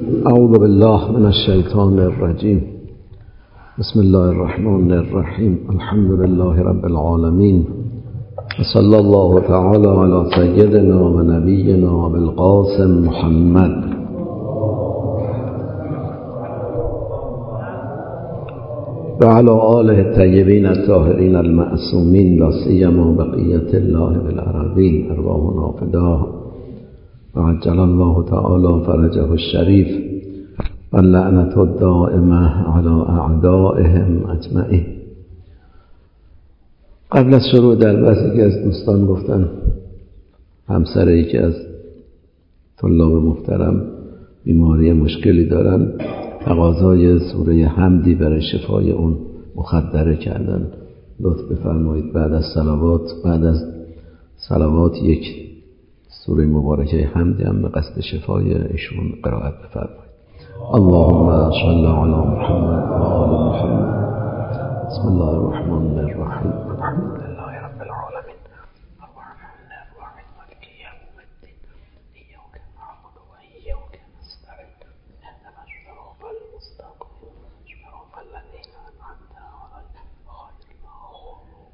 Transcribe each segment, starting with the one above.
اعوذ بالله من الشیطان الرجیم. بسم الله الرحمن الرحیم. الحمد لله رب العالمین و صلی الله تعالی علی سیدنا و نبینا بالقاسم محمد و علی آله الطیبین الطاهرین المعصومین لا سیما بقیة الله بالارضین ارواحنا فداه و عجل الله تعالی فرجه الشریف و لعنت الدائمه علی اعدائهم اجمعین. قبل از شروع درس که از دوستان گفتن همسر یکی از طلاب محترم بیماری مشکلی دارن، تقاضای سوره حمدی برای شفای اون مخدره کردن. لطف بفرمایید بعد از صلوات یک سوره مبارکه حمدی هم به قصد شفای ایشون قرائت بفرمایید. اللهم صل علی محمد و آل محمد. بسم الله الرحمن الرحیم. الحمد لله رب العالمین الرحمن الرحیم مالک یوم الدین ایاک نعبد و ایاک نستعین اهدنا الصراط المستقیم صراط الذین انعمت علیهم غیر المغضوب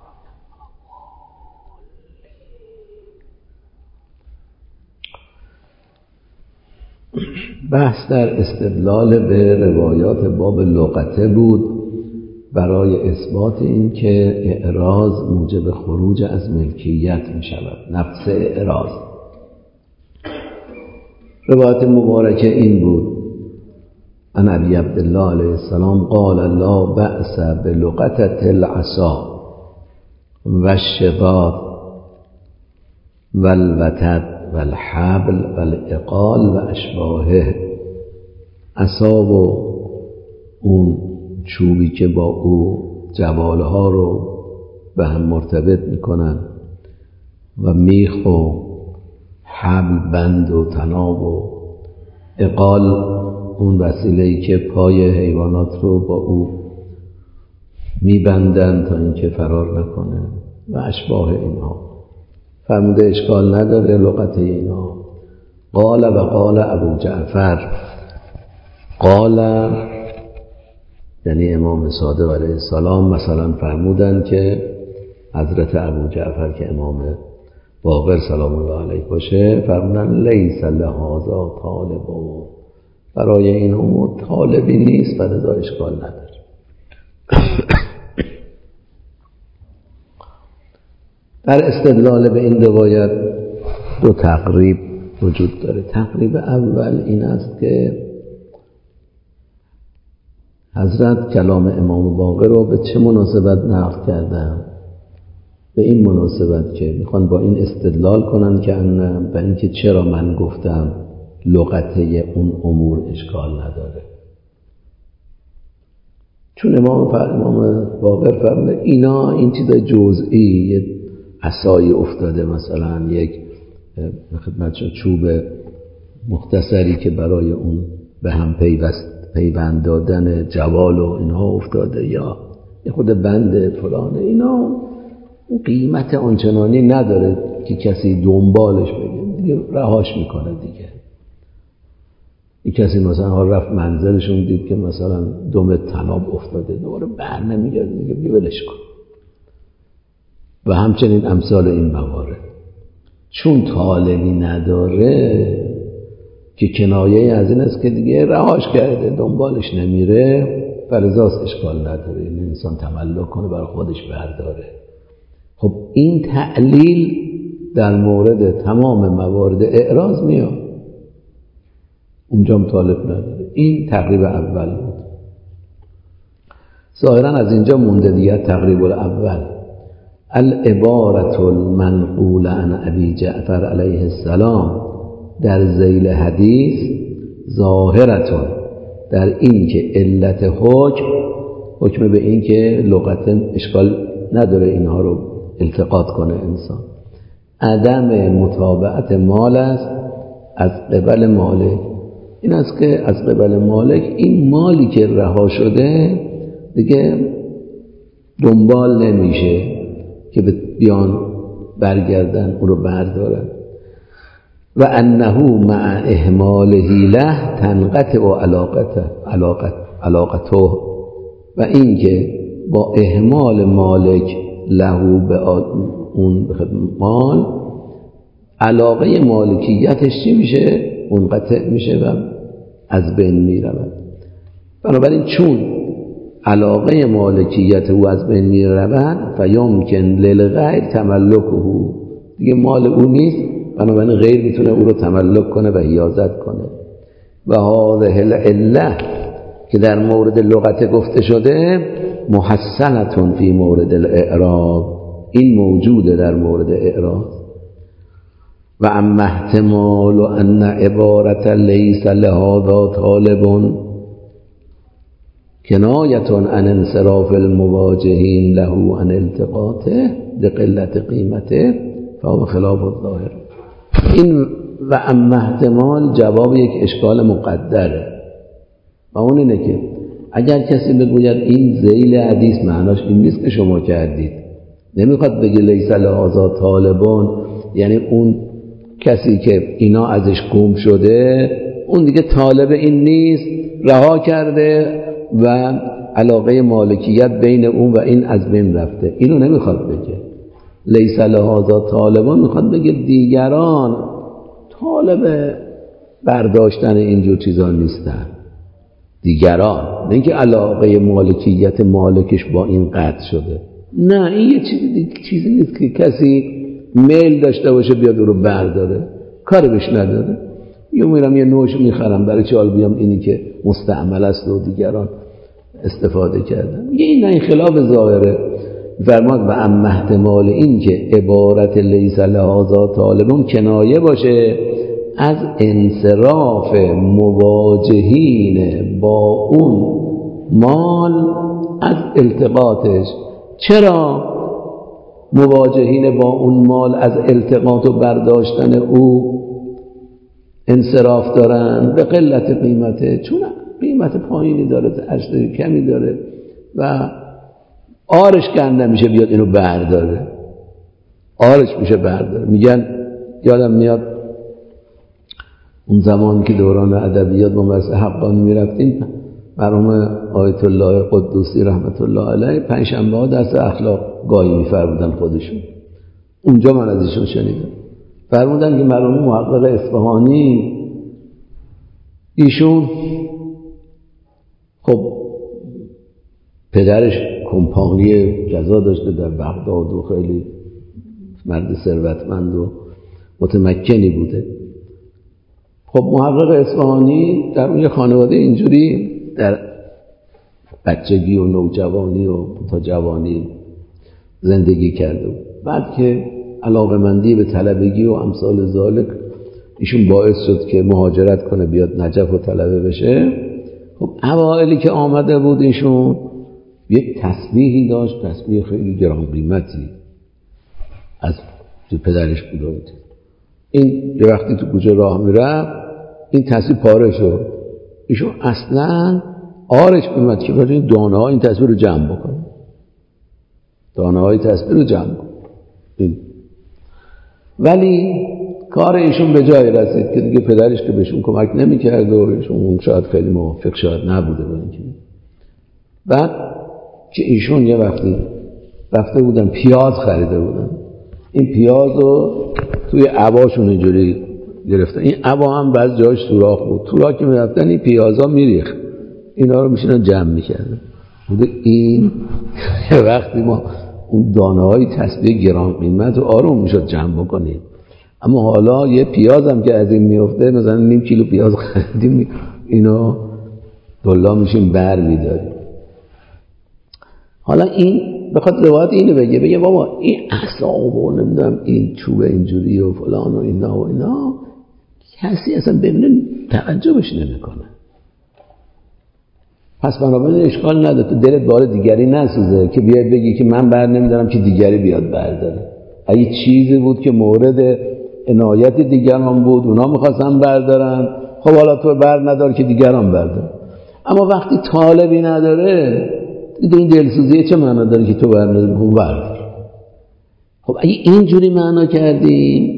علیهم. بحث در استدلال به روایات باب لغته بود برای اثبات این که اعراض موجب خروج از ملکیت می شود، نفس اعراض. روایت مبارکه این بود: عن ابی عبدالله علیه السلام قال لا بأس بلغتة العصا و الشباب و الوتد و الحبل و العقال و اشباهه. عصا و اون چوبی که با او جواله ها رو به هم مرتبط میکنن و میخ و حبل بند و طناب و عقال اون وسیله‌ای که پای حیوانات رو با او میبندن تا اینکه فرار نکنه و اشباه اینها. فرموده اشکال نداره لغت اینها. قال و قال ابو جعفر، قال یعنی امام صادق علیه السلام مثلا فرمودن که حضرت ابو جعفر که امام باقر سلام الله علیه باشه فرمودن لیس لهذا طالب، برای این امور طالبی نیست، فلذا اشکال نداره. در استدلال به این روایت دو تقریب وجود داره. تقریب اول این است که حضرت کلام امام باقر رو به چه مناسبت نقل کردن؟ به این مناسبت که میخوان با این استدلال کنن که به اینکه چرا من گفتم لغته اون امور اشکال نداره، چون امام باقر فرموده اینا این چیز جزئی، یه عصایی افتاده مثلا، یک خدمتشون چوب مختصری که برای اون به هم پیوند دادن جوال و اینها افتاده، یا خود بند فلانه، اینا قیمت آنچنانی نداره که کسی دنبالش بگه، دیگه رهاش میکنه دیگه. این کسی مثلا رفت منزلشون دید که مثلا دم طناب افتاده، دوباره بر نمیگرد، میگه ولش کن. و همچنین امثال این موارد، چون طالبی نداره که کنایه از این است که دیگه رهاش کرده، دنبالش نمیره، فلذاست اشکال نداره. این انسان تملک کنه برای خودش برداره. خب این تعلیل در مورد تمام موارد اعراض میاد، اونجا طالب نداره. این تقریب اول بود. ظاهرا از اینجا مونده دیگه تقریب الاول. العبارة المنقول عن ابی جعفر علیه السلام در ذیل حدیث ظاهرتون در این که علت حکم به این که لغت اشکال نداره اینها رو التقاط کنه انسان، عدم متابعت مال است از قبل مالک. این است که از قبل مالک این مالی که رها شده دیگه دنبال نمیشه که بیان برگردن اون رو بردارن. و انه مع اهماله له تنقطع علاقته و اینکه با اهمال مالک له به اون مال علاقه مالکیتش چی میشه؟ منقطع میشه و از بین میرود. بنابراین چون علاقه مالکیت او از بین میرود فیمکن للغیر تملکه، دیگه مال او نیست، بنابراین غیر میتونه او رو تملک کنه و حیازت کنه. و هذه العله که در مورد لغت گفته شده محسنة فی مورد الاعراب، این موجوده در مورد اعراب. و اما احتمال ان عبارت لیس لهذا طالب کنایة عن انصراف المواجهین له عن التقاطه لقلت قیمته فهو خلاف الظاهر. این و اما احتمال جواب یک اشکال مقدره و اون اینه که اگر کسی بگوید این ذیل حدیث معناش این نیست که شما کردید، نمیخواد بگه لیس لهذا طالبون، یعنی اون کسی که اینا ازش گم شده اون دیگه طالب این نیست، رها کرده و علاقه مالکیت بین اون و این از بین رفته، اینو نمیخواد بگه. لیس لهذا طالبون میخواد بگه دیگران طالب برداشتن اینجور چیزا نیستن، دیگران، نه اینکه علاقه مالکیت مالکش با این قطع شده. نه، این یه چیزی نیست که کسی میل داشته باشه بیاد رو برداره، کاری بهش نداره. میرم یه نوش میخرم، برای چه حال بیام اینی که مستعمل است و دیگران استفاده کردن. میگه این نه، این خلاف ظاهره. فرماد و اما احتمال این که عبارت لیس لهذا طالبون کنایه باشه از انصراف مواجهین با اون مال از التقاطش. چرا مواجهین با اون مال از التقاط و برداشتن او انصراف دارن؟ به قلت قیمته، چون قیمت پایینی داره، ارزش کمی داره و آرش کنده میشه بیاد اینو برداره، آرش میشه برداره. میگن یادم میاد اون زمان که دوران ادبیات با مدرسه حقانی میرفتیم، مرحوم آیت الله قدوسی رحمت الله علیه پنجشنبه ها درس اخلاق گاهی میفرمودن خودشون. اونجا من از ایشون شنیدم، فرمودن که مرحوم محقق اصفهانی ایشون خب پدرش کمپانی جزا داشته در بغداد و خیلی مرد ثروتمند و متمکنی بوده. خب محقق اصفهانی در اون خانواده اینجوری در بچگی و نوجوانی و تا جوانی زندگی کرده بود. بعد که علاقمندی به طلبگی و امثال ذالک ایشون باعث شد که مهاجرت کنه بیاد نجف و طلبه بشه. خب اوائلی که آمده بود ایشون یک تسبیحی داشت، تسبیح خیلی گران قیمتی از پدرش بود. این یه وقتی تو کوچه راه میرفت این تسبیح پاره شد، ایشون اصلا آرش میمد که برای دانه ها این تسبیح رو جمع بکنه، دانه های تسبیح رو جمع کنه. ولی کار ایشون به جای رسید که دیگه پدرش که بهشون کمک نمیکرد و ایشون شاید خیلی موافق شاید نبوده با اینکه. بعد که ایشون یه وقتی رفته بودن پیاز خریده بودن، این پیاز رو توی عباشون اینجوری گرفتن، این عبا هم بعض جاش سوراخ بود، تو راه که میرفتن این پیازا میریخت، اینا رو میشنن جمع میکردن. بوده این وقتی ما اون دانه های تسبیح گران قیمت رو آروم میشد جمع بکنیم، اما حالا یه پیاز هم که از این میفته مثلا نیم کیلو پیاز خریدیم اینو دلا میشیم بر میداریم. حالا این بخواد روایت اینو بگه بابا این اعصاب و نمیدونم این چوب اینجوری و فلان و اینا کسی اصلا ببینه توجهش نمیکنه. پس بنابراین اشکال نداره تو دلت بار دیگری نسوزه که بیاد بگی که من بر نمیدارم که دیگری بیاد برداره. اگه چیزی بود که مورد عنایت دیگران بود اونا میخواستن بردارن، خب حالا تو بر ندار که دیگران بردارن. اما وقتی طالبی نداره این دلسوزی چه معنا داره که تو برداری؟ خب بردار. خب اگه اینجوری معنا کردیم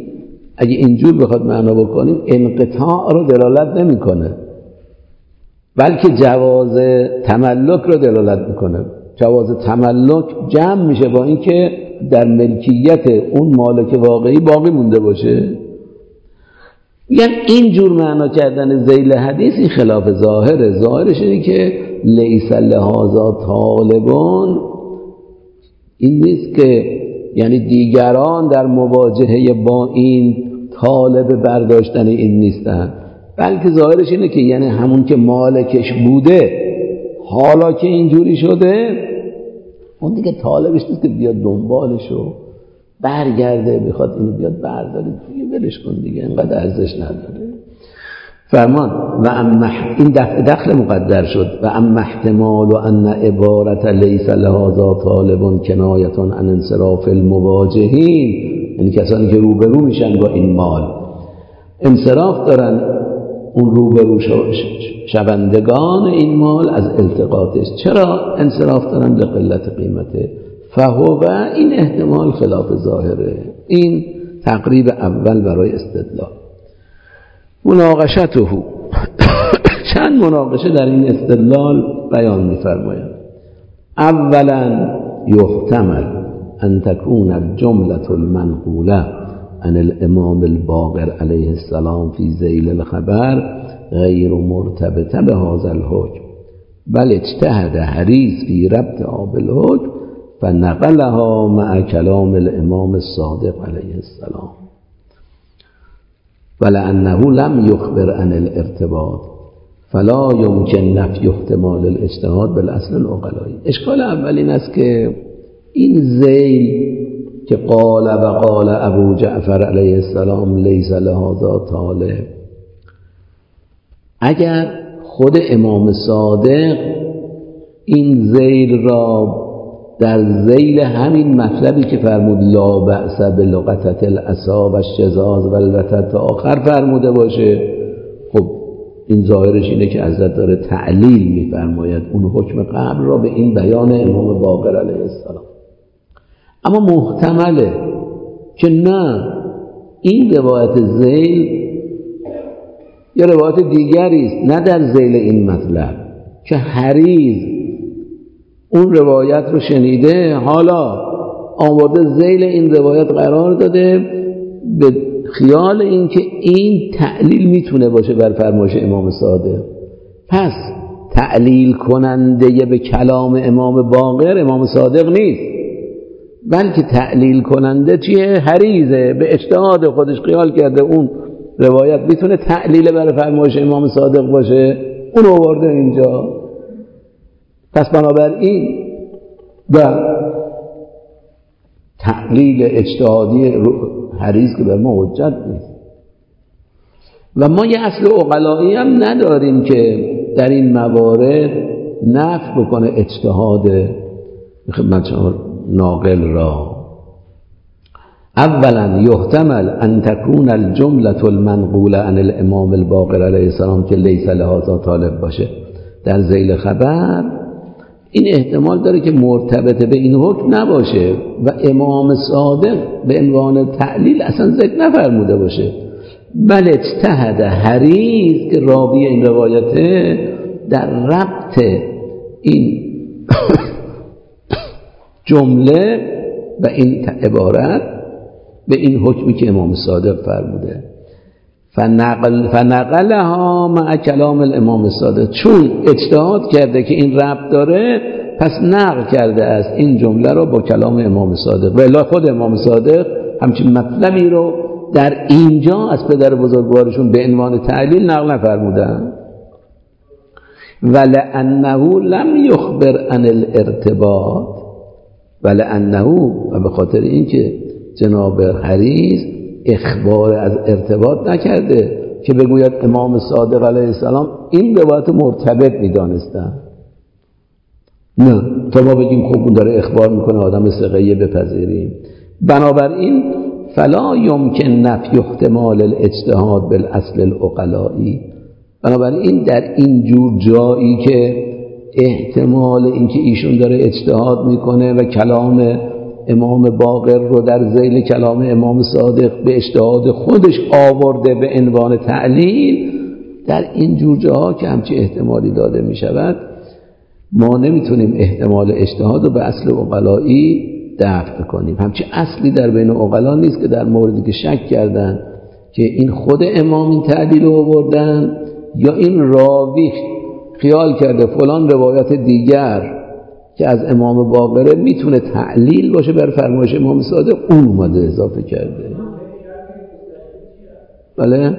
اگه اینجور بخواد معنا بکنیم انقطاع رو دلالت نمیکنه، بلکه جواز تملک رو دلالت میکنه. جواز تملک جمع میشه با اینکه در ملکیت اون مالک واقعی باقی مونده باشه. یعنی اینجور معنا کردن ذیل حدیث این خلاف ظاهره. ظاهرش اینه که لیس لهذا طالبون این نیست که یعنی دیگران در مواجهه با این طالب برداشتن این نیستن، بلکه ظاهرش اینه که یعنی همون که مالکش بوده حالا که اینجوری شده اون دیگه طالبش نیست که بیاد دنبالش و برگرده بخواد اینو بیاد برداره، دیگه ولش کن دیگه اینقدر ارزش نداره. فرمان و اما این دخل مقدر شد و اما احتمال و ان عبارت لیس لهذا طالب کنایه عن انصراف المواجهین، یعنی کسانی که روبرو میشن با این مال انصراف دارن اون روبرو شوندگان این مال از التقاطش. چرا انصراف دارن؟ به قلت قیمته. فهو این احتمال خلاف ظاهره. این تقریب اول برای استدلال. مناقشته چند مناقشه در این استدلال بیان می‌فرمایند. اولا یحتمل ان تكون الجملة المنقولة عن الامام الباقر علیه السلام في ذیل الخبر غیر مرتبطه بهذا الحکم بل اجتهد حریص في ربطها بالحکم فنقلها مع کلام الامام الصادق علیه السلام ولأنه لم يخبر عن الارتباط فلا يمكن نفی احتمال الاجتهاد بالاصل العقلائی. اشکال اول این است که این ذیل که قال و قال ابو جعفر علیه السلام لیس لهذا طالب، اگر خود امام صادق این ذیل را در ذیل همین مطلبی که فرمود لا بأس بلغتة العصا و الشذاذ و الوتر تا آخر فرموده باشه، خب این ظاهرش اینه که حضرت داره تعلیل میفرماید اون حکم قبل را به این بیان امام باقر علیه السلام. اما محتمله که نه این روایت ذیل یا روایت دیگری است نه در ذیل این مطلب که حریص اون روایت رو شنیده حالا آورده ذیل این روایت قرار داده به خیال این که این تعلیل میتونه باشه بر فرمایش امام صادق. پس تعلیل کننده به کلام امام باقر امام صادق نیست، بلکه تعلیل کننده چیه؟ حریزه، به اجتهاد خودش خیال کرده اون روایت میتونه تعلیل بر فرمایش امام صادق باشه، اون آورده اینجا. پس بنابراین و تعلیل اجتهادی حریص که بر ما حجت نیست و ما یه اصل عقلایی هم نداریم که در این موارد نفی بکنه اجتهاد خدمت شما ناقل را. اولا یحتمل ان تكون الجملة المنقولة عن الامام الباقر علیه السلام که لیس لهذا طالب باشه در ذیل خبر، این احتمال داره که مرتبط به این حکم نباشه و امام صادق به عنوان تعلیل اصلا ذکر نفرموده باشه، بل اجتهد حریص که راوی این روایته در ربط این جمله و این عبارت به این حکمی که امام صادق فرموده فنقلها مع کلام الامام صادق، چون اجتهاد کرده که این ربط داره پس نقل کرده است این جمله رو با کلام امام صادق و الا خود امام صادق همچین مطلبی رو در اینجا از پدر بزرگوارشون به عنوان تعلیل نقل نفرمودن. ولأنه لم یخبر عن الارتباط ولأنه و به خاطر اینکه جناب حریص اخبار از ارتباط نکرده که بگوید امام صادق علیه السلام این روایت مرتبط می‌دانستن. نه تا ما بگیم خب اون داره اخبار میکنه آدم ثقه‌ای بپذیریم. بنابراین فلا یمکن نفی احتمال الاجتهاد بالاصل العقلائی. بنابراین در این جور جایی که احتمال اینکه ایشون داره اجتهاد میکنه و کلام امام باقر رو در ذیل کلام امام صادق به اجتهاد خودش آورده به عنوان تعلیل، در این جور جاها که همچی احتمالی داده می شود، ما نمیتونیم احتمال اجتهاد رو به اصل عقلایی دفع کنیم. همچی اصلی در بین عقلا نیست که در موردی که شک کردن که این خود امام این تعلیل رو آوردن یا این راوی خیال کرده فلان روایت دیگر که از امام باقره میتونه تعلیل باشه بر فرمایش امام صادق، اون اومده اضافه کرده. بله؟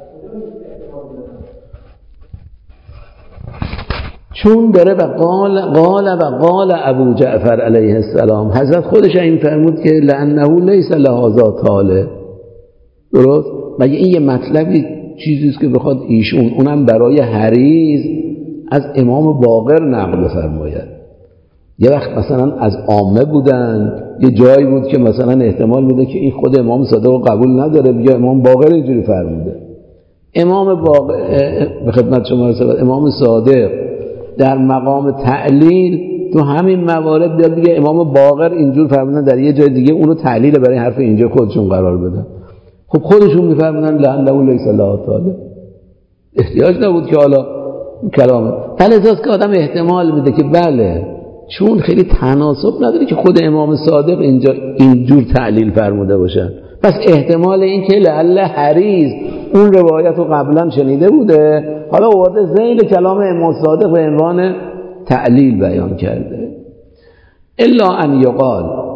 چون داره و قال ابو جعفر علیه السلام، حضرت خودش این فرمود که لانه لیس لهذا طالب. درست؟ مگه این یه مطلبی چیزیست که بخواد ایشون اونم برای حریز از امام باقر نقل فرماید؟ یه وقت مثلا از عامه بودن، یه جایی بود که مثلا احتمال میده که این خود امام صادق رو قبول نداره، بگه امام باقر اینجوری فرموده. امام باقر به خدمت شما رسول، امام صادق در مقام تعلیل تو همین موارد بیاد بگه امام باقر اینجور فرمودن، در یه جای دیگه اونو تعلیل برای حرف اینجا خودشون قرار بدن. خب خودشون میفرمودن لعنه لیس له طالب، احتیاج نبود که حالا کلامه. فلذاست که آدم احتمال میده که بله، چون خیلی تناسب نداره که خود امام صادق اینجا اینجور تعلیل فرموده باشن، پس احتمال این که لعل حریز اون روایت رو قبلا شنیده بوده، حالا آورده ذیل کلام امام صادق به عنوان تعلیل بیان کرده. الا ان یقال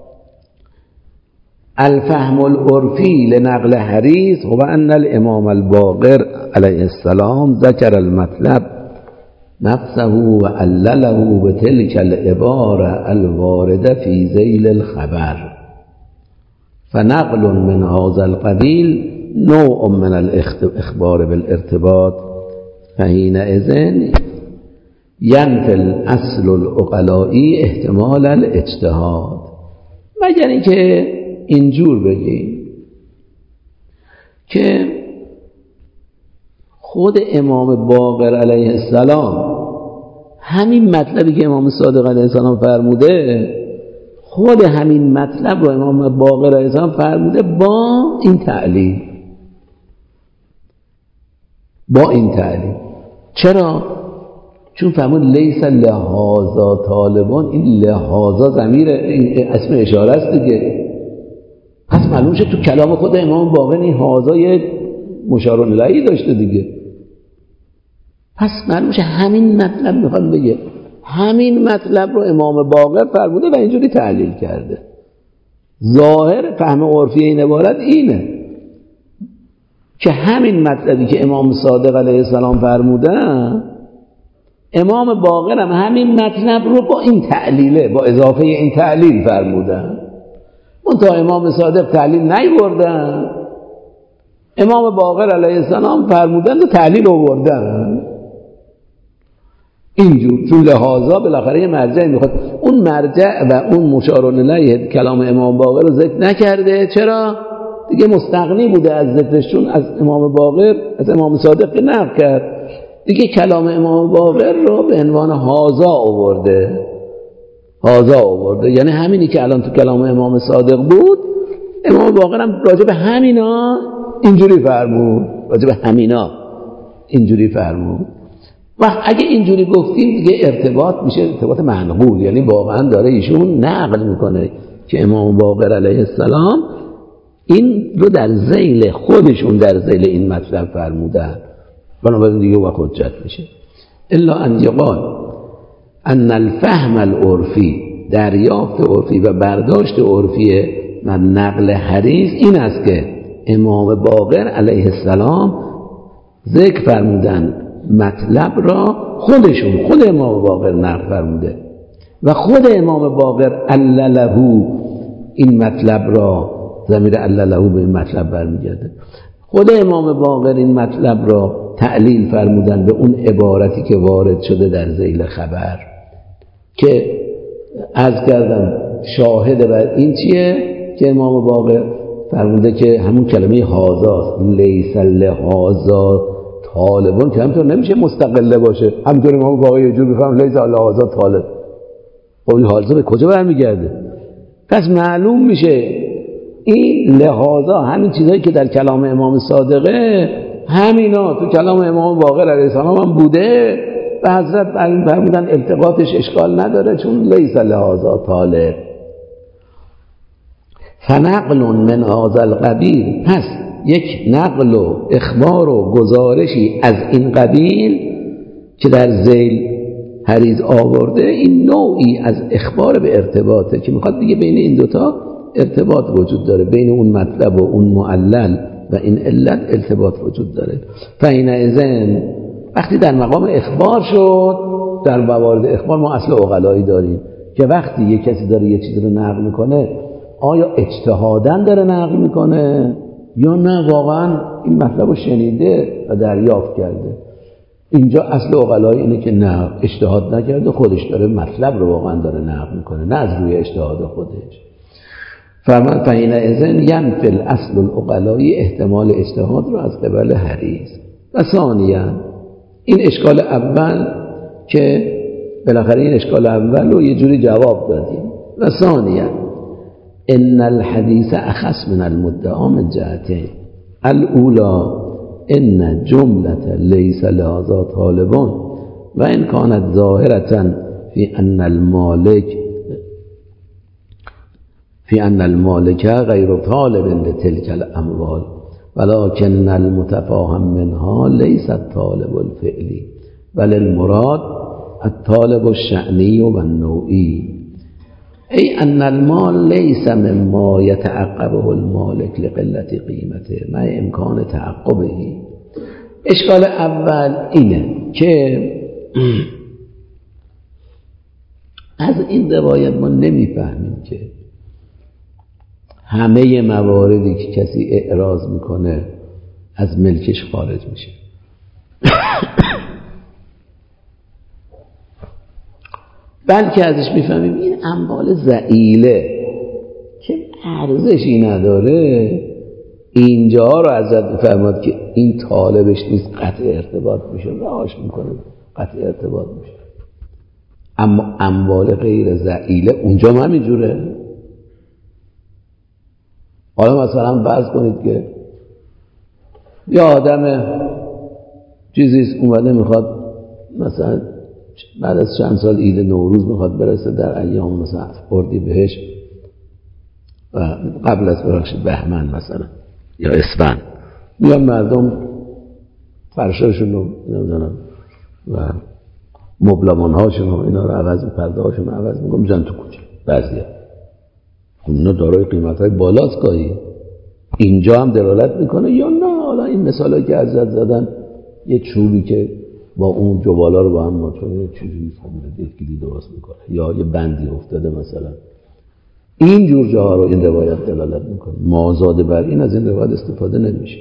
الفهم العرفی لنقل حریز هو ان الامام الباقر علیه السلام ذکر المطلب نفسه و علله به تلک العباره الوارده فی ذیل الخبر، فنقل من هذا القبیل نوع من الاخبار بالارتباط، فحینئذ ینفی الاصل العقلائی احتمال الاجتهاد. مگر اینکه اینجور بگیم که خود امام باقر علیه السلام همین مطلبی که امام صادق علیه السلام فرموده، خود همین مطلب رو امام باقر علیه السلام فرموده با این تعلیل. با این تعلیل چرا؟ چون فرمود لیس لهذا طالبان، این لهذا ضمیر اسم اشاره است دیگه، پس معلوم شد تو کلام خود امام باقر این هذا یه مشار الیه داشته دیگه. پس معلوم شد همین مطلب میخواد بگه، همین مطلب رو امام باقر فرموده و اینجوری تعلیل کرده. ظاهر فهم عرفی این عبارت اینه که همین مطلبی که امام صادق علیه السلام فرموده، امام باقر هم همین مطلب رو با این تعلیله، با اضافه این تعلیل فرمودن. منتها امام صادق تعلیل نیوردن، امام باقر علیه السلام فرمودن و تعلیل آوردن. اینجور چون لحاظا بالاخره یه مرجع میخواد، اون مرجع و اون مشار الیه کلام امام باقر رو ذکر نکرده. چرا؟ دیگه مستغنی بوده از ذکرش، چون از امام باقر از امام صادق نقل کرد، دیگه کلام امام باقر رو به عنوان هازا آورده. یعنی همینی که الان تو کلام امام صادق بود، امام باقر هم راجع به همینا اینجوری فرمود. و اگه اینجوری گفتیم دیگه ارتباط میشه ارتباط منقول، یعنی واقعا داره ایشون نقل میکنه که امام باقر علیه السلام این رو در ذیل خودشون در ذیل این مطلب فرمودن، بنابراین دیگه وقت حجت میشه. الا ان یقال ان الفهم العرفی، دریافت عرفی و برداشت عرفی و نقل حدیث این است که امام باقر علیه السلام ذکر فرمودن مطلب را خود امام باقر نقل فرموده و خود امام باقر علله این مطلب را، ضمیر علله به این مطلب برمیگرده، خود امام باقر این مطلب را تعلیل فرمودن به اون عبارتی که وارد شده در ذیل خبر، که عرض کردم شاهد بر این چیه که امام باقر فرموده که همون کلمه هازا، لیس لهازا طالبون، که همینطور نمیشه مستقله باشه، همینطور امام باقر یه جور بفهم لیس لهازا طالب. این هازا به کجا برمیگرده؟ پس معلوم میشه این لحاظا همین چیزایی که در کلام امام صادقه همینا تو کلام امام باقر علیه السلام هم بوده و حضرت فرمودن التقاطش اشکال نداره چون لیس لحاظا طالب. فنقل من هذا القبیل، پس یک نقل و اخبار و گزارشی از این قبیل که در ذیل حریز آورده، این نوعی از اخبار به ارتباطه که میخواد بگه بین این دوتا ارتباط وجود داره، بین اون مطلب و اون معلل و این علت ارتباط وجود داره. فحینئذ وقتی در مقام اخبار شد، در موارد اخبار ما اصل عقلایی داریم که وقتی یک کسی داره یه چیزی رو نقل میکنه آیا اجتهاداً داره نقل میکنه یا نه واقعا این مطلب رو شنیده و دریافت کرده. اینجا اصل عقلایی اینه که نه، اجتهاد نکرده، خودش داره مطلب رو واقعا داره نقل میکنه، نه از روی اجتهاد خودش. فرمان فحینئذ ینفی الاصل العقلایی احتمال اجتهاد رو از قبل حریص. و ثانیاً این اشکال اول که بالاخره این اشکال اول رو یه جوری جواب دادیم. و ثانیاً ان الحدیث اخص من المدعا من جهتین. الاولى ان جملة لیس لهذا طالبون و ان كانت ظاهرة في ان المالک غیر طالب لتلك الاموال ولكن المتفاهم منها ليس الطالب الفعلی بل المراد الطالب الشأنی و النوعی. ای ان المال لیس مما یتعقبه المالک لقلت قیمته مع امکان تعقبه. اشکال اول اینه که از این روایت ما نمیفهمیم که همه مواردی که کسی اعراض میکنه از ملکش خارج میشه. بلکه ازش میفهمیم این اموال ضئیله که ارزشی نداره، اینجا رو حضرت میفرماد که این طالبش نیست، قطع ارتباط میشه، رهاش میکنه، قطع ارتباط میشه. اما اموال غیر ضئیله اونجا هم همینجوره. حالا مثلا فرض کنید که یه آدم چیزیست اومده میخواد مثلا بعد از چند سال عید نوروز میخواد برسه در ایام مثلا اردیبهشت و قبل از بهمن مثلا یا اسفند، میان مردم فرشاشون رو نمیدونم و مبلمانهاشون و اینا رو عوض پرده هاشون رو عوض میکنم میزن تو کوچه. بعضیا اونا دارای قیمت‌های بالاست گاهی. اینجا هم دلالت میکنه یا نه حالا این مثالایی که حضرت زدن یه چوبی که با اون جوالا رو با هم ماتونه چجوری فرموده یکی درست میکنه یا یه بندی افتاده مثلا، این جور جاها رو این روایت دلالت میکنه. مازاده بر این از این روایت استفاده نمیشه.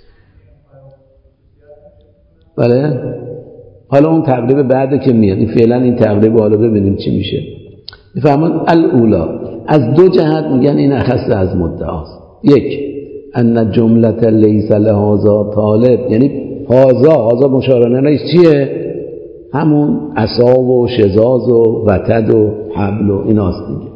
بله حالا اون تقریب بعده که میاد، این فعلا این تقریب حالا ببینیم چی میشه. میفهمون الاولا از دو جهت میگن این اخص از مدعاست. یک ان جملة لیس لهذا طالب، یعنی هازا مشارانه نیست، چیه؟ همون عصا و شزاز و وتد و حبل و ایناست دیگه.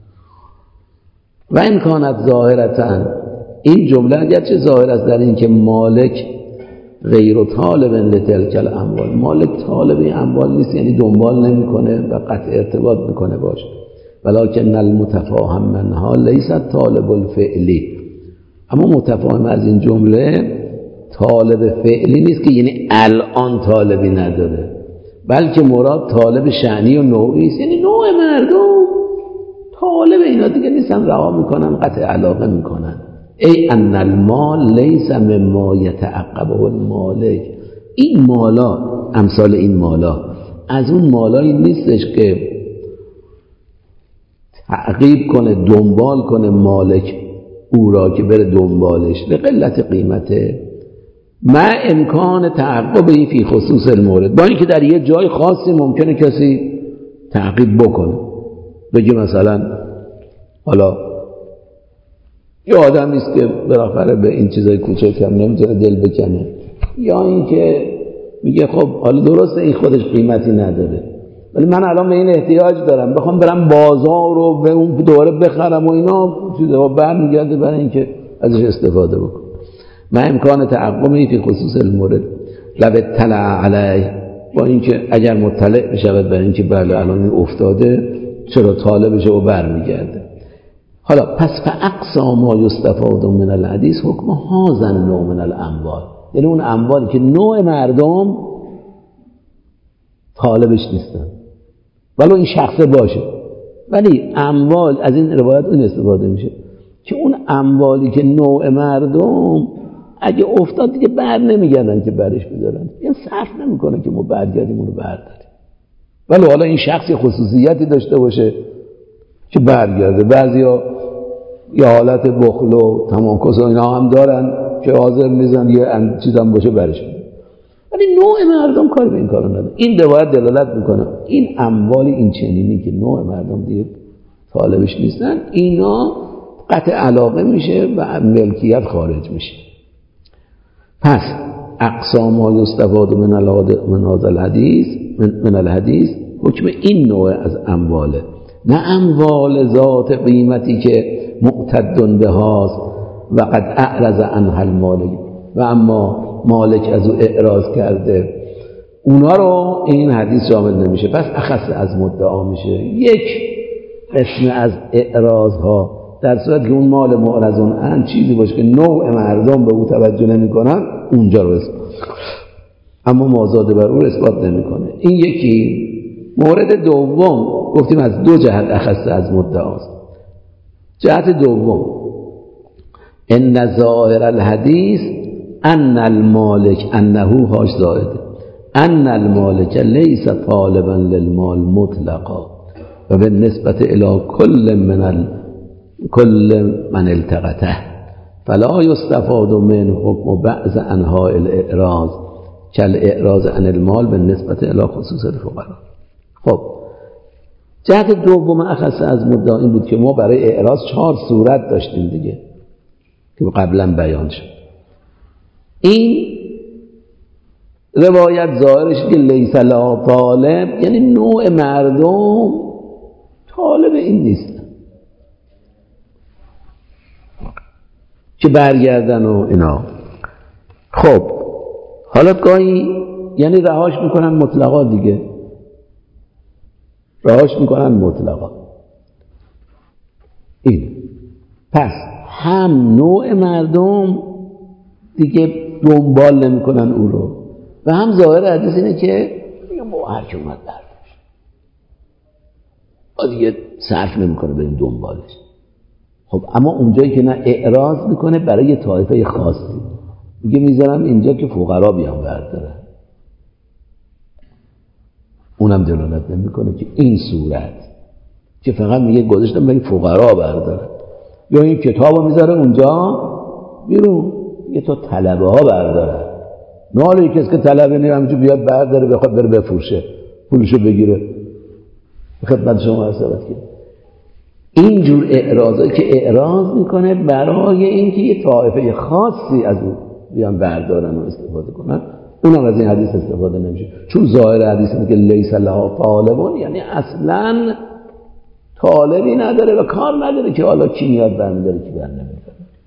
و این کانت ظاهرتن، این جمله اگرچه ظاهر است در این که مالک غیر طالب لتلک الاموال، مالک طالب این اموال نیست، یعنی دنبال نمیکنه و قطع ارتباط میکنه باشه. ولکن المتفاهم منها لیس طالب الفعلی، اما متفاهم از این جمله طالب فعلی نیست که یعنی الان طالبی نداره، بلکه مراد طالب شأنی و نوعی است، یعنی نوع مردم طالب اینا دیگه نیستن، رها میکنن، قطع علاقه میکنن. ای ان المال لیس مما یتعقبه المالک، این مالا امثال این مالا از اون مالایی نیستش که تعقیب کنه دنبال کنه مالک او را که بره دنبالش به قلت قیمته، مع امکان تعقبی فی خصوص المورد، با اینکه در یه جای خاصی ممکنه کسی تعقیب بکنه، بگه مثلا حالا یه آدمی است که بالاخره به این چیزای کوچک هم نمیتونه دل بکنه، یا اینکه میگه خب حالا درسته این خودش قیمتی نداره ولی من الان به این احتیاج دارم، بخوام برم بازار و به اون دوباره بخرم و اینا چیزا برمیگرده برای اینکه ازش استفاده بکنم. ما امکان تعقبی فی خصوص المورد لو اطلع علیه، با اینکه اگر مطلع بشود برای اینکه بله الان این افتاده چرا طالبشه و برمیگرده. حالا پس فاقصا ما یستفاد من الحدیث حکم هذا النوع من الاموال، یعنی اون اموالی که نوع مردم طالبش نیستن ولو این شخصه باشه، ولی اموال از این روایت اون استفاده میشه که اون اموالی که نوع مردم اگه افتاد دیگه بر نمیگردن که برش بدارن، یعنی صرف نمیکنه که ما برگردیم اونو برداریم، ولی حالا این شخصی خصوصیتی داشته باشه که برگرده. بعضیا یه حالت بخل و تماکس و اینا هم دارن که حاضر نیستن یه چیزام باشه برش بدن، ولی نوع مردم کار به این کارو نداره. این روایت دلالت میکنه این اموال این چنینی که نوع مردم دیگه طالبش نیستن اینا قطع علاقه میشه و ملکیت خارج میشه. پس اقسام ما یستفاد من هذا الحدیث من الحدیث حکم این نوع از امواله، نه اموال ذات قیمتی که معتد بهاست و قد اعرض عنها المالک و اما مالک از او اعراض کرده، اونا رو این حدیث شامل نمیشه. پس اخص از مدعا میشه. یک قسم از اعراض ها در صورت که اون مال معرضون عن چیزی باشه که نوع مردم به او توجه نمیکنن اونجا رو اثبات، اما مازاد بر او اثبات نمیکنه. این یکی. مورد دوم گفتیم از دو جهت اخص از مدعاست. جهت دوم ان ظاهر الحدیث ان المالک انه هاش زائده ان المالک لیس طالبا للمال مطلقا و بالنسبه الی كل من التقطه فلا يستفاد من حکم بعض انواع الاعراض كالاعراض عن المال بالنسبه الى خصوص الفقراء. خب جهت دوم اخص از مدعا این بود که ما برای اعراض 4 صورت داشتیم دیگه که قبلا بیان شد. این روایت ظاهرش که لیس لا طالب، یعنی نوع مردم طالب این نیستن که برگردن و اینا. خب حالا گاهی یعنی رهاش میکنن مطلقا دیگه، رهاش میکنن مطلقا. این پس هم نوع مردم دیگه دنبال نمیکنن او رو و هم ظاهر حدیث اینه که با هر که اومد برداشت دیگه صرف نمیکنه بریم دنبالش. خب اما اونجایی که نه اعراض میکنه برای طایفه خاصی میگه میذارم اینجا که فقرا بیان بردارن، اونم دلالت نمیکنه که این صورت که فقط میگه گذاشتم برای فقرا بردارن، یا این کتابو میذاره اونجا بیرون یه تا طلبه ها بردارن، نه حالا کسی که طلبه نیست همینجور بیاد برداره بخواد بره بفروشه پولشو بگیره. خدمت شما عرض کنم اینجور اعراضایی که اعراض میکنه برای اینکه یه طایفه خاصی از اون بیان بردارن و استفاده کنن، اونم از این حدیث استفاده نمیشه، چون ظاهر حدیث اینه که لیس لها طالبون، یعنی اصلا طالبی نداره و کار نداره که حالا کی میاد برمیداره کی بر نمیداره.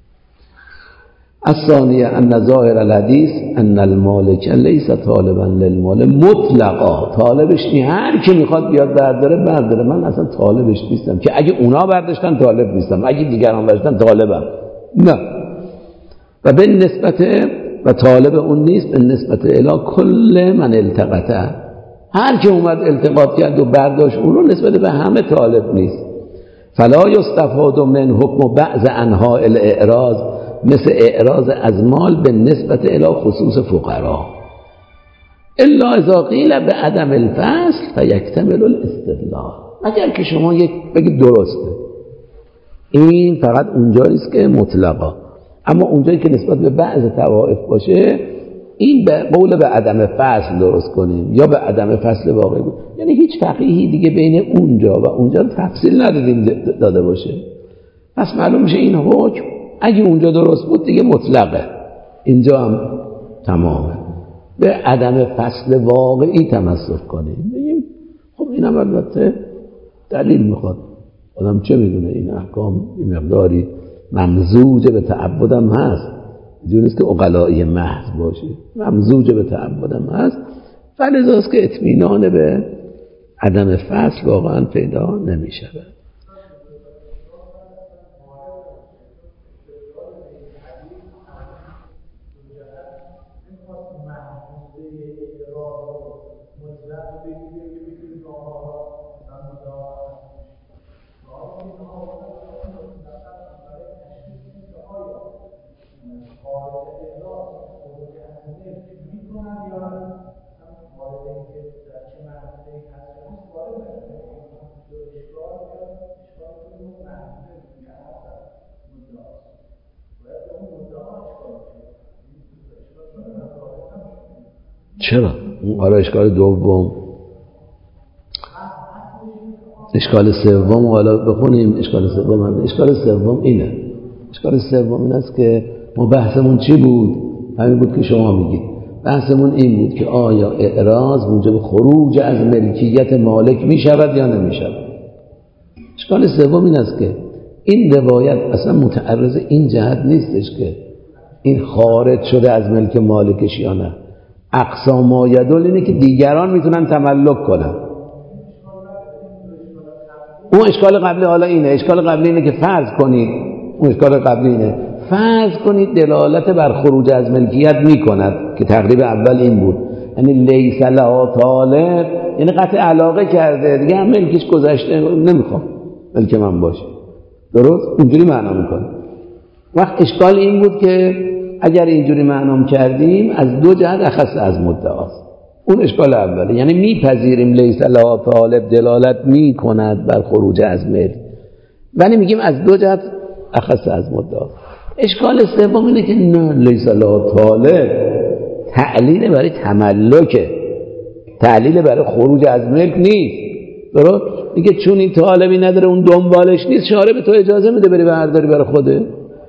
الثانیه ان ظاهر الحدیث ان المالک لیس طالبا للمال مطلقا، طالبش نی، هر کی میخواد بیاد برداره، من اصلا طالبش نیستم که اگه اونا برداشتن طالب نیستم، اگه دیگران برداشتن طالبم، نه. و به نسبت و طالب اون نیست به نسبت الی کل من التقطه، هر کی اومد التقاط کرد و برداشت اون رو نسبت به همه طالب نیست. فلا یستفاد من حکم بعض انواع الاعراض مثل اعراض از مال به نسبت الی خصوص فقرا الا اذا قیل به عدم الفصل فیکتمل الاستدلال. اگر که شما یک بگید درسته این فقط اونجایی است که مطلقا، اما اونجایی که نسبت به بعض طوائف باشه این به قول به عدم فصل درست کنیم یا به عدم فصل واقعی بود، یعنی هیچ فقیهی دیگه بین اونجا و اونجا تفصیل ندادیم داده باشه. پس معلوم میشه این حکم اگه اونجا درست بود دیگه مطلقه، اینجا هم تمامه. به عدم فصل واقعی تمسک کنیم، بگیم خب اینم البته دلیل میخواد. آدم چه میدونه این احکام این مقداری ممزوج به تعبدم هست، اینجوری نیست که عقلایی محض باشه، ممزوج به تعبدم هست. فلذاست که اطمینان به عدم فصل واقعا پیدا نمیشه. چرا؟ اون اشکال دوم، اشکال سوم حالا بخونیم. اشکال سوم اینه. اشکال سوم این است که ما بحثمون چی بود؟ همین بود که شما میگید. بحثمون این بود که آیا اعراض موجب خروج از ملکیت مالک میشود یا نمیشود. اشکال سوم این است که این روایت اصلا متعرض این جهت نیستش که این خارج شده از ملک مالکش یا نه. اقصا ما یدل اینه که دیگران میتونن تملک کنن. اون اشکال قبلی حالا اینه. اشکال قبلی اینه که فرض کنید، اون اشکال قبلی اینه فرض کنید دلالت بر خروج از ملکیت میکند که تقریب اول این بود، یعنی لیس لها طالب، یعنی قطع علاقه کرده دیگه، هم ملکش گذشته، نمیخوام ملک من باشه. درست؟ اونجوری معنا میکنه. وقت اشکال این بود که اگر اینجوری معنا کردیم از دو جهت اخص از مدعاست. اون اشکال اوله، یعنی میپذیریم لیس لها طالب دلالت میکند بر خروج از ملک، ولی میگیم از دو جهت اخص از مدعاست. اشکال سوم اینه که نه، لیس لها طالب تعلیل برای تملکه، تعلیل برای خروج از ملک نیست. درست؟ میگه چون این طالبی نداره اون دنبالش نیست، شارع به تو اجازه میده بری برداری برای خوده.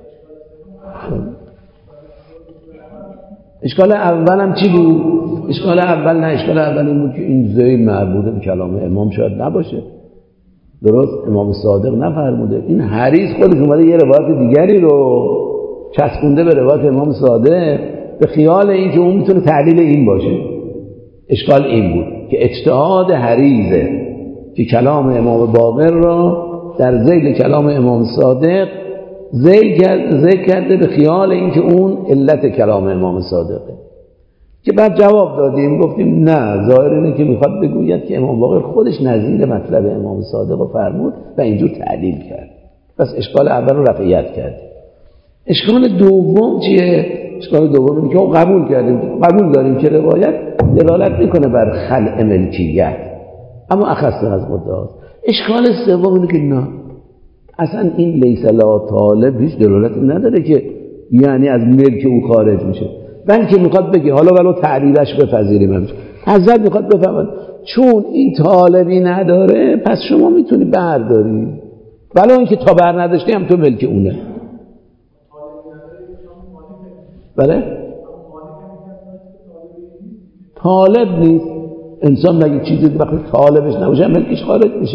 اشکال اول هم چی بود؟ اشکال اول این بود که این ذیل مربوطه به کلام امام شاید نباشه. درست؟ امام صادق نفرموده. این حریص خودش اومده یه روایت دیگری رو چسبونده به روایت امام صادق به خیال این که اون میتونه تعلیل این باشه. اشکال این بود که اجتهاد حریصه که کلام امام باقر را در ذیل کلام امام صادق ذکر کرده به خیال اینکه اون علت کلام امام صادقه، که بعد جواب دادیم گفتیم نه، ظاهر اینه که میخواد بگوید که امام باقر خودش نظیر مطلب امام صادق رو فرمود و اینجور تعلیل کرد. پس اشکال اول رو رفعیت کرد. اشکال دوم چیه؟ اشکال دوم اینه که قبول داریم که روایت دلالت میکنه بر خلع ملکیت، اما اخص از مدعاست. اشکال سوم اینه که نه، اصلا این لیس لها طالب هیچ دلالتی نداره که یعنی از ملک او خارج میشه، بلکه میخواد بگه حالا ولو تعلیلش بپذیریم، حضرت میخواد بفهمد چون این طالبی نداره پس شما میتونی برداری، ولو اینکه تا بر نداشتی هم تو ملک اونه. بله؟ طالب نیست. انسان مگه چیزی وقتی طالبش نباشه ملکش خارج میشه؟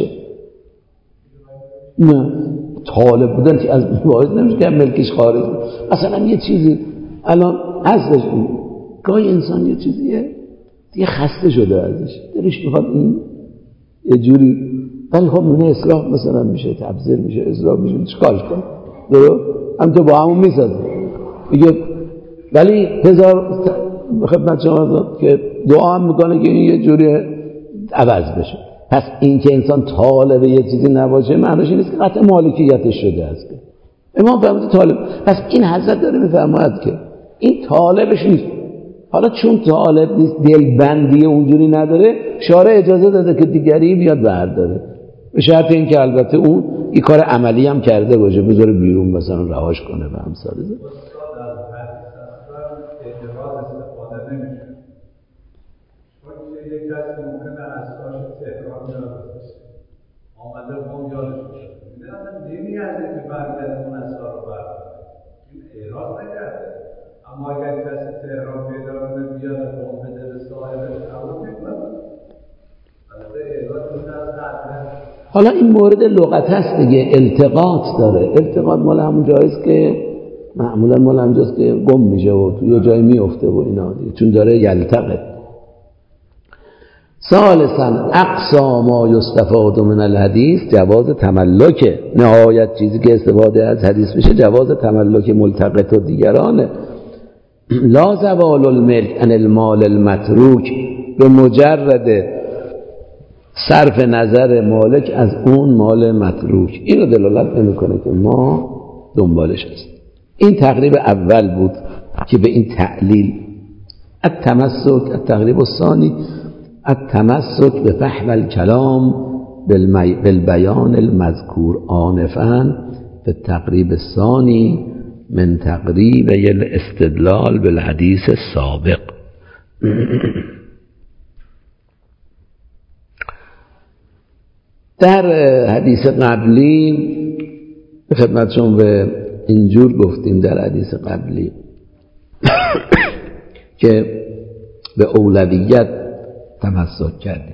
نه، طالب بودن که از واحد نمیشه که ملکش خارج میشه. مثلا یه چیزی الان اصلش این گاهی انسان یه چیزیه دیگه خسته شده ازش، دلش میخواد این یه جوری، ولی خب منه اصلاح مثلا میشه، تبذیر میشه، اصلاح میشه، چیکارش کنه؟ درست؟ هم تو با همون میسازه میگه، ولی هزار خدمت شما داد که دعا هم میکنه که این یه جوری عوض بشه. پس این که انسان طالب یه چیزی نباشه معنیش این نیست که قطع مالکیتش شده است. امام فرمود طالب، پس این حضرت داره میفرماید که این طالبش نیست. حالا چون طالب نیست، دلبندی اونجوری نداره، شارع اجازه داده که دیگری بیاد برداره، به شرط این که البته اون این کار عملی هم کرده باشه، بذاره بیرون مثلا رهاش کنه و امثال ذالک. یک کسی ممکنه اساس تهران یادش باشه، آمده قوم یادش باشه، میگه اصلا نمی‌ارزه که برگرده اون اساس رو برداره، این اعراض نکرده. اما اگر کسی تهران پیدا کنه بیاد قوم بده به صاحبش قبول میکنه، البته اعراض حالا این مورد لغت هست دیگه، التقاط داره. التقاط مال همون جاییست که معمولا مال همونجاست که گم میشه و تو یه جایی میفته و اینا دیگه، چون داره یلتقط. ثالثاً اقصا ما یستفاد من الحدیث جواز تملک. نهایت چیزی که استفاده از حدیث میشه جواز تملک ملتقط و دیگرانه. لا زوال الملک عن المال المتروک، به مجرد صرف نظر مالک از اون مال متروک. این رو دلالت نمیکنه که ما دنبالش هست. این تقریب اول بود که به این تعلیل التمسک. التقریب الثانی التمسک به فهم الکلام بالبیان المذکور آنفاً في التقریب الثانی من تقریب الاستدلال بالحدیث السابق. در حدیث قبلی خدمتشون به اینجور گفتیم، در حدیث قبلی که به اولویت تمسک کردیم،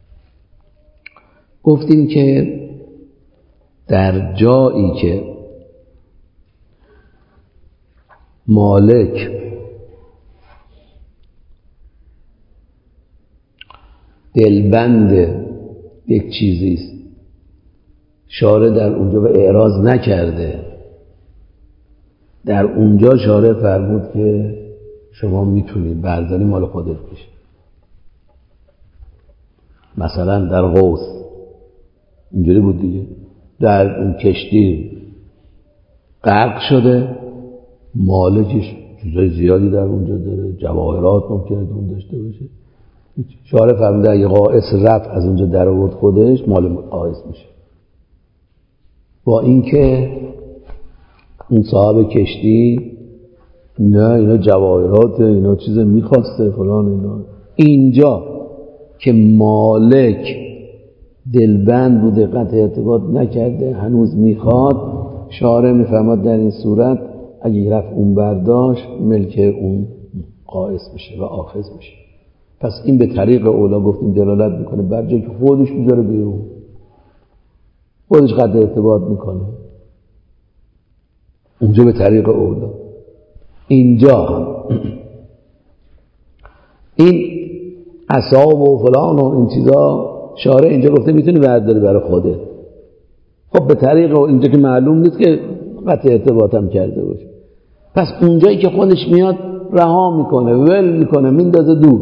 گفتیم که در جایی که مالک دلبند یک چیزیست، شارع در اونجا به اعراض نکرده، در اونجا شارع فرمود که شما میتونید برداری مال خودت بشه. مثلا در قوس اینجوری بود دیگه، در اون کشتی غرق شده، مالکش چیزای زیادی در اونجا داره، جواهرات ممکنه اون داشته باشه، شارع فرموده اگه قائس رفت از اونجا در آورد خودش، مال قائس میشه. با اینکه اون صاحب کشتی نه اینا جواهراته، اینا چیز میخواسته فلان اینا، اینجا که مالک دلبند بوده، قطع ارتباط نکرده، هنوز میخواد، شارع میفهمد در این صورت اگه رفت اون برداشت ملک اون قائس میشه و آخذ میشه. پس این به طریق اولا گفتیم دلالت میکنه بر جایی که خودش میذاره بیرون، خودش قطع ارتباط میکنه، اونجا به طریق اولا. اینجا هم این اصحاب و فلان و این چیزا شارع اینجا گفته میتونی برداری برای خودت. خب به طریق اینجا که معلوم نیست که قطع ارتباط هم کرده باشه، پس اونجایی که خودش میاد رها میکنه، ول میکنه، میندازه دور،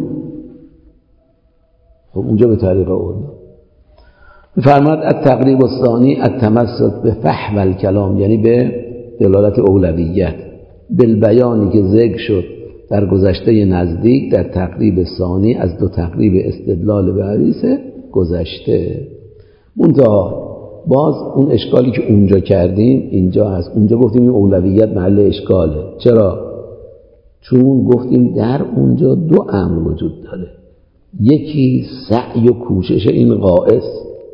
خب اونجا به طریق اولا. فرماد التقریب الثانی التمسک به فهم الکلام، یعنی به دلالت اولویت، بالبیانی که ذکر شد در گذشته نزدیک در تقریب ثانی از دو تقریب استدلال به حدیث گذشته. منتها باز اون اشکالی که اونجا کردیم اینجا هست. اونجا گفتیم این اولویت محل اشکاله. چرا؟ چون گفتیم در اونجا دو امر وجود داره، یکی سعی و کوشش این قائس،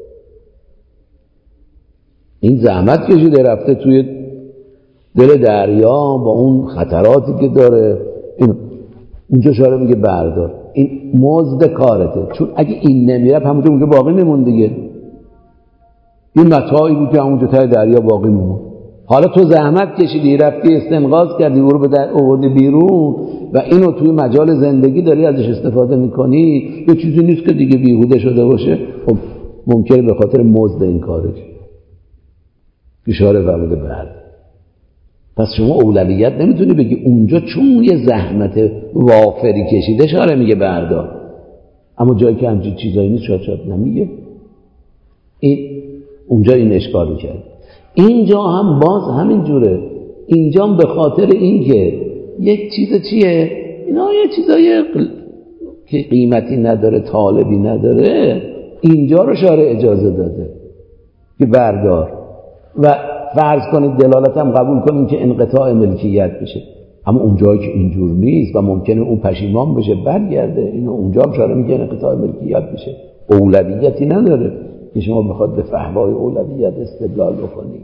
این زحمت کشیده رفته توی دل دریا با اون خطراتی که داره، اونجا شارع میگه بردار، این مزد کارته، چون اگه این نمیرفت همونجا اونجا باقی میمون دیگه، این متاعی بود که همونجا ته دریا باقی میمون. حالا تو زحمت کشیدی رفتی استنقاذ کردی او رو به در آوردی بیرون و اینو توی مجال زندگی داری ازش استفاده میکنی، یه چیزی نیست که دیگه بیهوده شده باشه. خب ممکنه به خاطر مزد این کارش اشاره فرموده بعد. پس شما اولویت نمیتونی بگی اونجا چون یه زحمت وافری کشیده شاره میگه بردار، اما جایی که همچین چیزایی نیست شاید نمیگه. این اونجا این اشکال کرد. اینجا هم باز همین جوره، اینجا هم به خاطر اینکه یک چیز چیه، اینا یه چیزایی که قیمتی نداره، طالبی نداره، اینجا رو شارع اجازه داده که بردار و فرض کنید دلالت هم قبول کنید که انقطاع ملکیت بشه. اما اونجایی که اینجور نیست و ممکنه اون پشیمان بشه برگرده، اینو اونجا هم شارع میگه انقطاع ملکیت بشه، اولویتی نداره که شما بخواد به فهوای اولویت استدلال بکنید.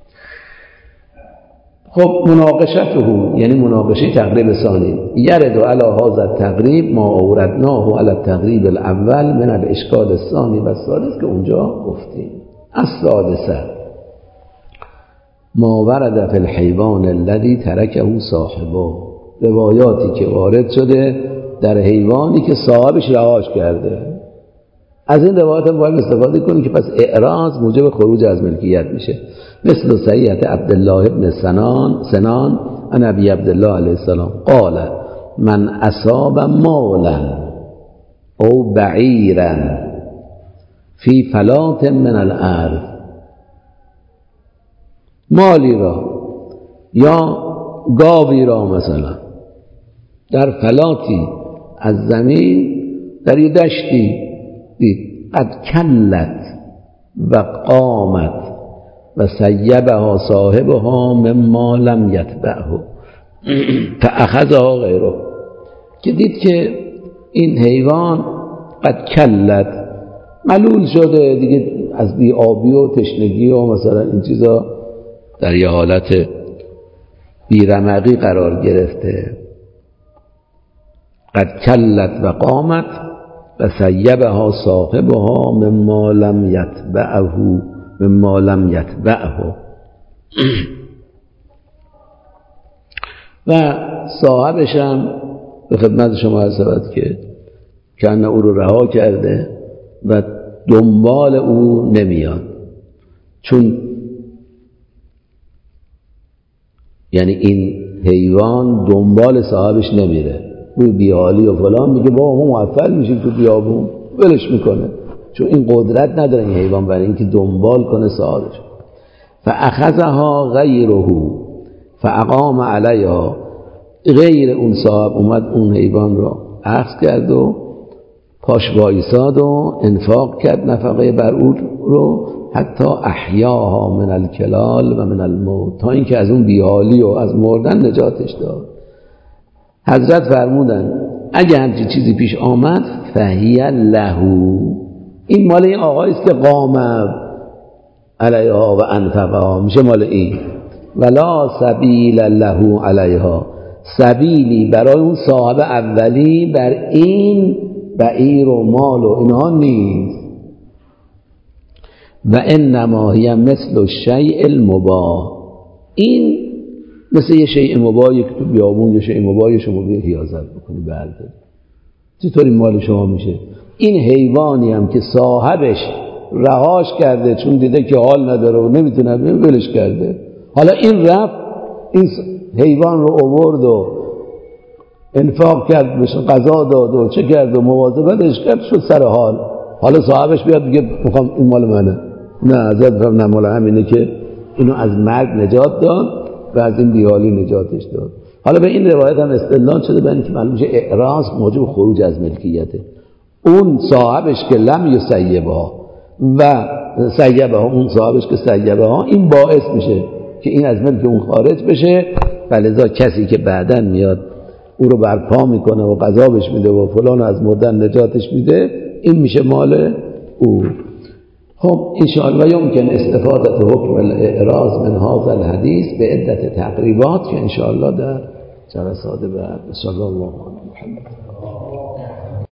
خب مناقشته، یعنی مناقشه تقریب ثانی، یرد علی هذا التقریب ما اوردناه علی التقریب الاول من الاشکال الثانی و الثالث که اونجا گفتیم. السادسه ما ورد فی الحیوان الذی ترکه صاحبه، روایاتی که وارد شده در حیوانی که صاحبش رهاش کرده. از این روایات هم باید استفاده کنیم که پس اعراض موجب خروج از ملکیت میشه. مثل صحیحت عبدالله ابن سنان عن ابی عبدالله علیه السلام قال من اصاب مالا او بعیرا فی فلات من الارض، مالی را یا گاوی را مثلا در فلاتی از زمین در یه دشتی دید، قد کلت و قامت و سیبها صاحبها مما لم یتبعه فاخذها غیره، که دید که این حیوان قد کلت ملول شده دیگه، از بی‌آبی و تشنگی و مثلا این چیزا در یه حالت بیرمقی قرار گرفته. قد کلت و قامت و سیبها صاحبها مما لم یتبعه و صاحبش هم به خدمت شما عرض شود که کنه او رو رها کرده و دنبال او نمیاد، چون یعنی این حیوان دنبال صاحبش نمیره، روی بیالی و فلان میگه بابا ما موفل میشیم تو بیابون، ولش میکنه، چون این قدرت نداره این حیوان برای اینکه دنبال کنه صاحبش. فاخذها غیره فاقام علیها، غیر اون صاحب اومد اون حیوان رو اخذ کرد و پاش وایساد و انفاق کرد نفقه بر او رو، حتی احیاها من الکلال و من الموت، تا اینکه از اون بیحالی و از مردن نجاتش داد. حضرت فرمودن اگه همچین چیزی پیش آمد فهی له، این مال این آقایی است که قام علیها و انفقها، میشه مال این، ولا سبیل له علیها، سبیلی برای اون صاحب اولی بر این بعیر و مال و اینها نیست. و انما هی مثل الشیء المباح، این مثل یه شیء مباحی که تو بیابون یه شیء مباحی شما به حیازت بکنی برداری، چطوری مال شما میشه؟ این حیوانی هم که صاحبش رهاش کرده چون دیده که حال نداره و نمیتونه ولش کرده، حالا این رفت این حیوان رو آورد و انفاق کرد، بهش غذا داد و چه کرد و مواظبتش کرد، شد سر حال، حالا صاحبش بیاد بگه میخوام این مال منه، نه حضرت فرمودن مال همینه که اینو از مرگ نجات داد و از این بیحالی نجاتش داد. حالا به این روایت هم استدلال شده به اینکه معلوم میشه اعراض موجب خروج از ملکیته. اون صاحبش که لم یسیبها و سیبها، اون صاحبش که سیبها، این باعث میشه که این از ملک اون خارج بشه، فلذا کسی که بعداً میاد او رو برپا میکنه و غذا بهش میده و فلان از مردن نجاتش میده، این میشه مال او. خب انشاءالله یمکن استفاده حکم الاعراض من هذا الحدیث به عدت تقریبات که انشاءالله در جلسات بعد. صلی الله علیه و محمد.